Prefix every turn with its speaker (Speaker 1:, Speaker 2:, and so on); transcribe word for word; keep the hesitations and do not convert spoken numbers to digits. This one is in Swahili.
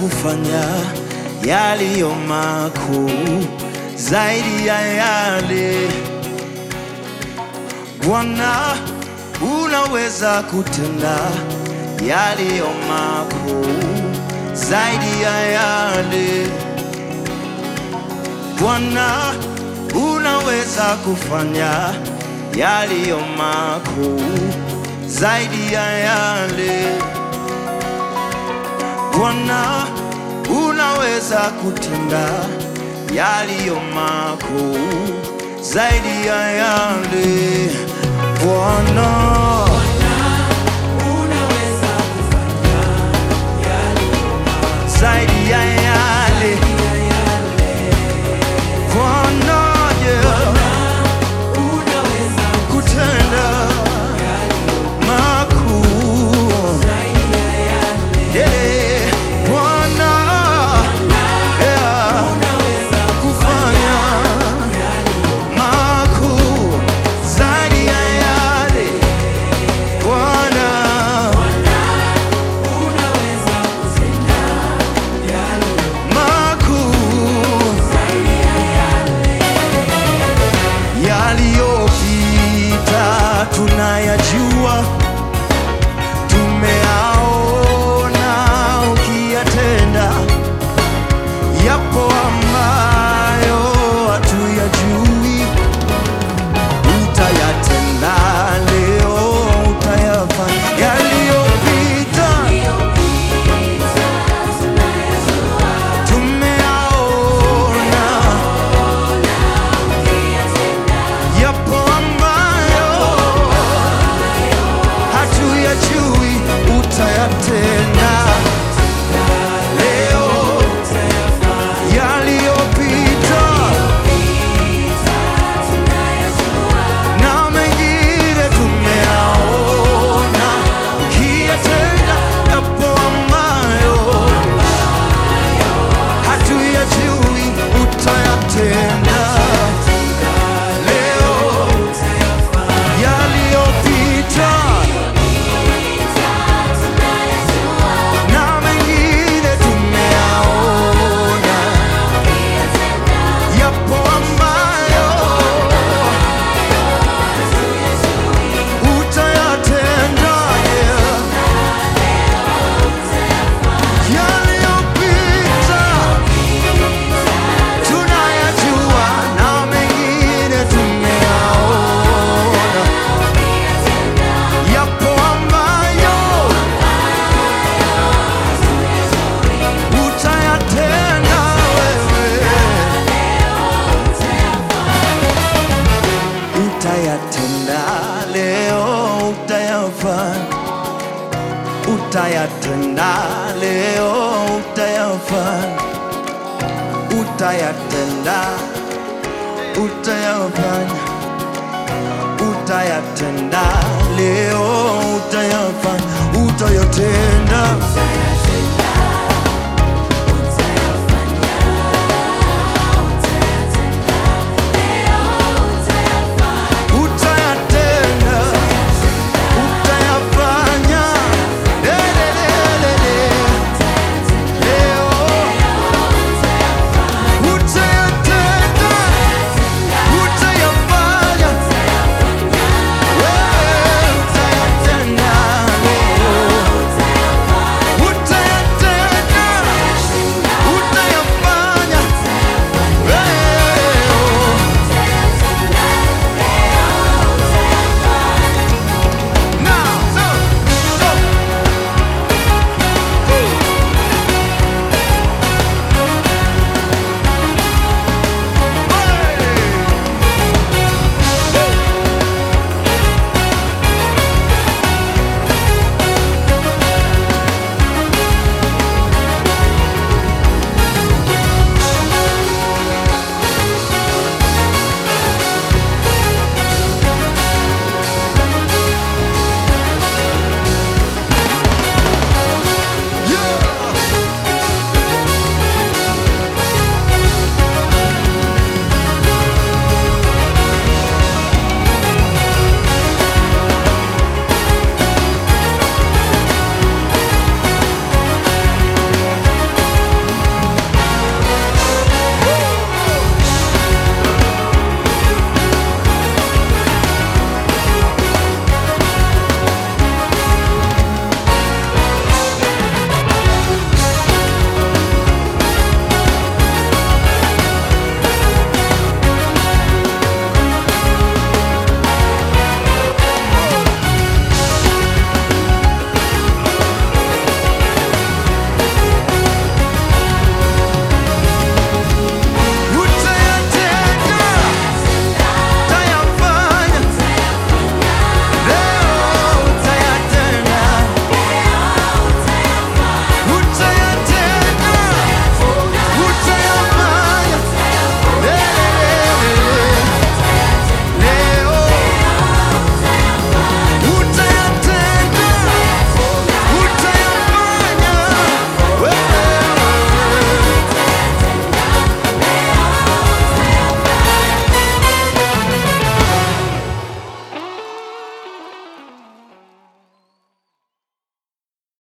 Speaker 1: kufanya yaliyo makuu zaidi ya yale. Bwana, unaweza kutenda yaliyo makuu zaidi ya yale. Bwana, unaweza kufanya yaliyo makuu zaidi ya yale. Bwana, unaweza kutenda yaliyo makuu zaidi ya yale. Bwana,
Speaker 2: unaweza kufanya yaliyo makuu
Speaker 1: zaidi ya yale. Bwana, yeah,
Speaker 2: unaweza
Speaker 1: kutenda makuu
Speaker 2: zaidi ya yale.
Speaker 1: yeah. Bwana, yeah,
Speaker 2: Unaweza
Speaker 1: kufanya makuu zaidi ya yale. Bwana,
Speaker 2: unaweza kutenda yaliyo
Speaker 1: makuu
Speaker 2: zaidi ya yale.
Speaker 1: yaliyopita tunayajua, tumeaona ukiyatenda. Yapo ambayo hatuyajui, utayatenda leo, utayafanya. Yaliyopita tumeaona, yapo ambayo hatuyajui, utayatenda leo. Yaliyopita na mengine tumeaona ukiyatenda. Yapo ambayo hatuyajui, utayatenda leo. Yaliyopita na mengine tumeaona, yapo ambayo utayatenda yeah. Yaliyopita tunayajua na mengine tumeaona, yapo ambayo utayatenda wewe, utayatenda leo, utayafanya, utayatenda leo, utayafanya, utayatenda, utayafanya, utayatenda leo, utayafanya, utayatenda.